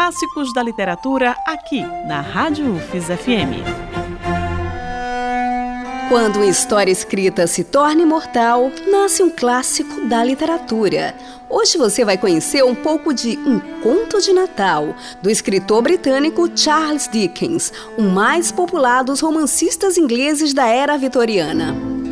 Clássicos da literatura aqui na Rádio UFES FM. Quando uma história escrita se torna imortal, nasce um clássico da literatura. Hoje você vai conhecer um pouco de Um Conto de Natal, do escritor britânico Charles Dickens, o mais popular dos romancistas ingleses da era vitoriana.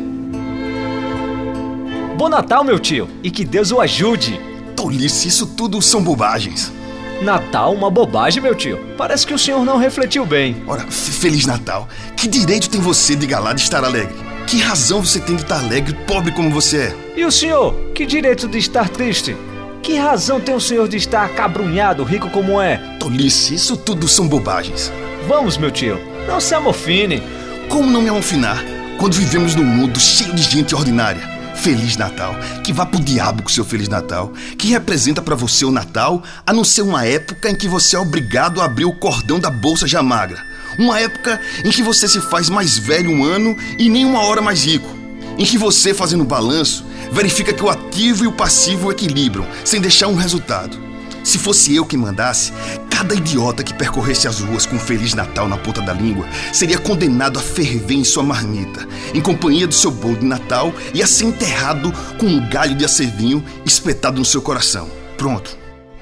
Bom Natal, meu tio, e que Deus o ajude! Tolice, isso tudo são bobagens. Natal, uma bobagem, meu tio. Parece que o senhor não refletiu bem. Ora, Feliz Natal. Que direito tem você de galar de estar alegre? Que razão você tem de estar alegre, pobre como você é? E o senhor, que direito de estar triste? Que razão tem o senhor de estar acabrunhado, rico como é? Tolice, isso tudo são bobagens. Vamos, meu tio, não se amofine. Como não me amofinar quando vivemos num mundo cheio de gente ordinária? Feliz Natal, que vá pro diabo com seu Feliz Natal. Que representa pra você o Natal, a não ser uma época em que você é obrigado a abrir o cordão da bolsa já magra. Uma época em que você se faz mais velho um ano e nem uma hora mais rico. Em que você, fazendo balanço, verifica que o ativo e o passivo equilibram, sem deixar um resultado. Se fosse eu que mandasse, cada idiota que percorresse as ruas com Feliz Natal na ponta da língua seria condenado a ferver em sua marmita, em companhia do seu bolo de Natal, e a ser enterrado com um galho de acervinho espetado no seu coração. Pronto.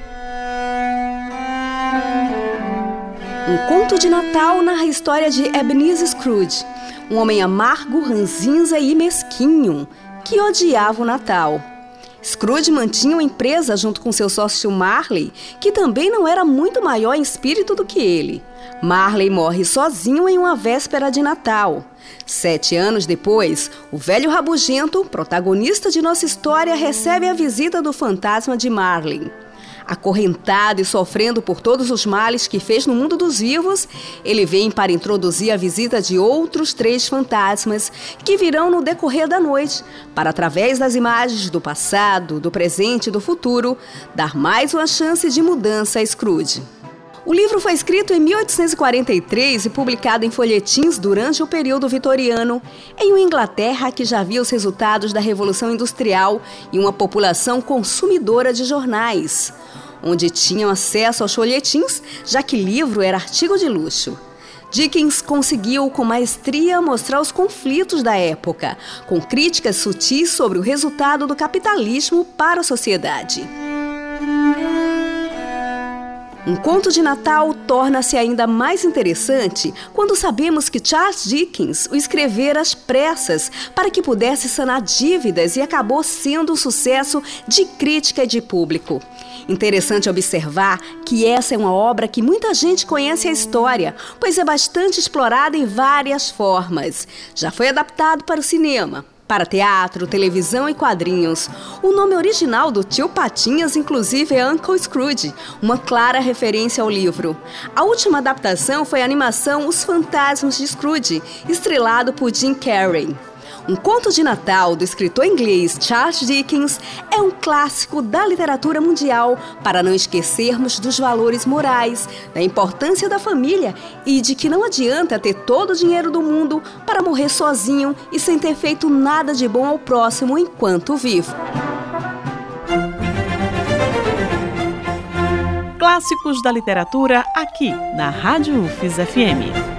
Um Conto de Natal narra a história de Ebenezer Scrooge, um homem amargo, ranzinza e mesquinho, que odiava o Natal. Scrooge mantinha uma empresa junto com seu sócio Marley, que também não era muito maior em espírito do que ele. Marley morre sozinho em uma véspera de Natal. 7 anos depois, o velho rabugento, protagonista de nossa história, recebe a visita do fantasma de Marley. Acorrentado e sofrendo por todos os males que fez no mundo dos vivos, ele vem para introduzir a visita de outros 3 fantasmas que virão no decorrer da noite, para, através das imagens do passado, do presente e do futuro, dar mais uma chance de mudança a Scrooge. O livro foi escrito em 1843 e publicado em folhetins durante o período vitoriano, em uma Inglaterra que já via os resultados da Revolução Industrial e uma população consumidora de jornais, onde tinham acesso aos folhetins, já que livro era artigo de luxo. Dickens conseguiu com maestria mostrar os conflitos da época, com críticas sutis sobre o resultado do capitalismo para a sociedade. Um Conto de Natal torna-se ainda mais interessante quando sabemos que Charles Dickens o escrevera às pressas para que pudesse sanar dívidas e acabou sendo um sucesso de crítica e de público. Interessante observar que essa é uma obra que muita gente conhece a história, pois é bastante explorada em várias formas. Já foi adaptado para o cinema, para teatro, televisão e quadrinhos. O nome original do tio Patinhas, inclusive, é Uncle Scrooge, uma clara referência ao livro. A última adaptação foi a animação Os Fantasmas de Scrooge, estrelado por Jim Carrey. Um Conto de Natal, do escritor inglês Charles Dickens, é um clássico da literatura mundial para não esquecermos dos valores morais, da importância da família e de que não adianta ter todo o dinheiro do mundo para morrer sozinho e sem ter feito nada de bom ao próximo enquanto vivo. Clássicos da literatura aqui na Rádio UFES FM.